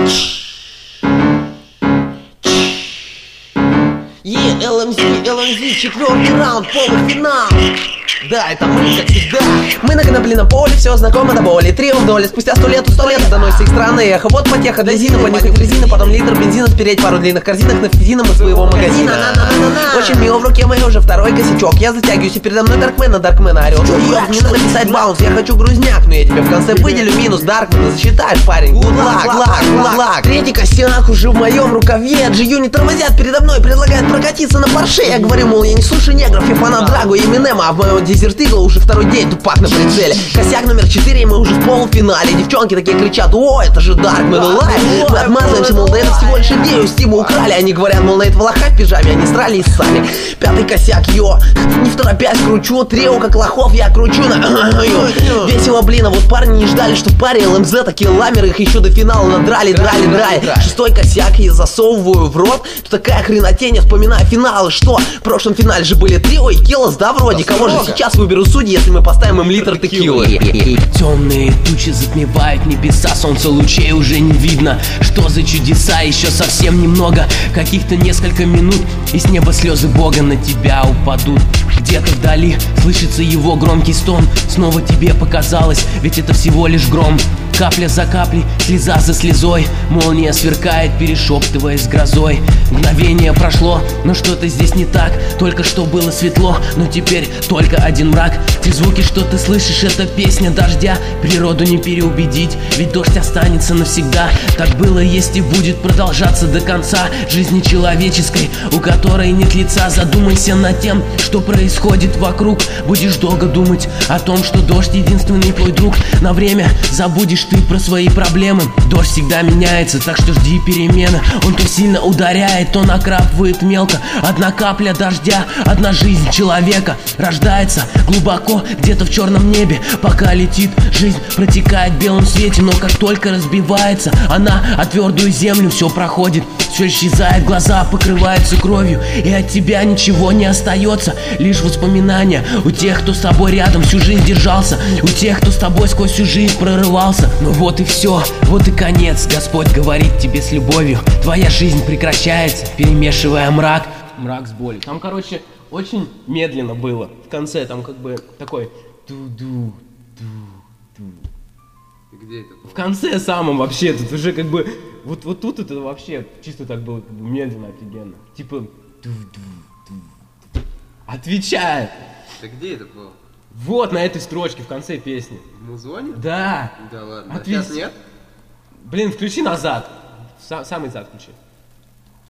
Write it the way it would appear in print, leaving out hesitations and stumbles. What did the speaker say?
LMZ, четвертый раунд, полуфинал. Да, это мы, как всегда. Мы на конопляном поле, все знакомо до боли. Трио в доле, спустя 100 лет доносится их странное эхо. Вот потеха для Зина, понюхать резина, потом литр бензина, спереть пару длинных корзинок нафтизином из своего магазина. Очень мило, в руке моей уже второй косячок. Я затягиваюсь, и передо мной Даркмена орет. Ёб, не надо писать баунс, я хочу грузняк, но я тебе в конце выделю минус Даркмена. Засчитаешь, парень, лак. Третий косяк уже в моем рукаве. GU не тормозят передо мной, предлагают прокатиться на Порше. Я говорю, мол, я не слушаю негров, я фанат Драгу и Эминема, а в моем Desert Eagle уже второй день тупак на прицеле. Косяк номер 4, и мы уже в полуфинале. Девчонки такие кричат: о, это же Даркмен Лайв. Мы отмазываемся, мол, да это всего лишь идею Стиму украли. Они говорят, мол, на этого лоха в пижаме они срали и ссали. Пятый косяк, не в торопясь кручу. Трио как лохов я кручу на весело, блин, а вот парни не ждали, что в паре ЛМЗ такие ламеры, их еще до финала надрали. Шестой косяк я засовываю в рот. Тут такая хренотень, я вспоминаю финалы. Что? В прошлом финале же были Трио и Келос, да, вроде. Кого же сейчас выберу судьи, если мы поставим им литр текилы? Темные тучи затмевают небеса, солнца лучей уже не видно. Что за чудеса? Еще совсем немного, каких-то несколько минут, и с неба слезы Бога на тебя упадут. Где-то вдали слышится его громкий стон. Снова тебе показалось, ведь это всего лишь гром. Капля за каплей, слеза за слезой, молния сверкает, перешептываясь с грозой. Мгновение прошло, но что-то здесь не так. Только что было светло, но теперь только один мрак. Те звуки, что ты слышишь, это песня дождя. Природу не переубедить, ведь дождь останется навсегда. Так было, есть и будет продолжаться до конца жизни человеческой, у которой нет лица. Задумайся над тем, что происходит вокруг. Будешь долго думать о том, что дождь единственный твой друг. На время забудешь ты про свои проблемы. Дождь всегда меняется, так что жди перемены. Он то сильно ударяет, то накрапывает мелко. Одна капля дождя, одна жизнь человека рождается глубоко где-то в черном небе. Пока летит, жизнь протекает в белом свете, но как только разбивается она о твердую землю, все проходит, все исчезает, глаза покрываются кровью, и от тебя ничего не остается, лишь воспоминания у тех, кто с тобой рядом всю жизнь держался, у тех, кто с тобой сквозь всю жизнь прорывался. Ну вот и все, вот и конец. Господь говорит тебе с любовью: твоя жизнь прекращается, перемешивая мрак с болью. Там, короче, очень медленно было. В конце там как бы такой Где это было? В конце самом вообще, тут уже как бы вот тут это вообще чисто так было как бы медленно, офигенно. Типа отвечает. Да где это было? Вот на этой строчке в конце песни. В музоне? Да. Да ладно. Ответь. Сейчас нет? Блин, включи назад. Самый зад включи.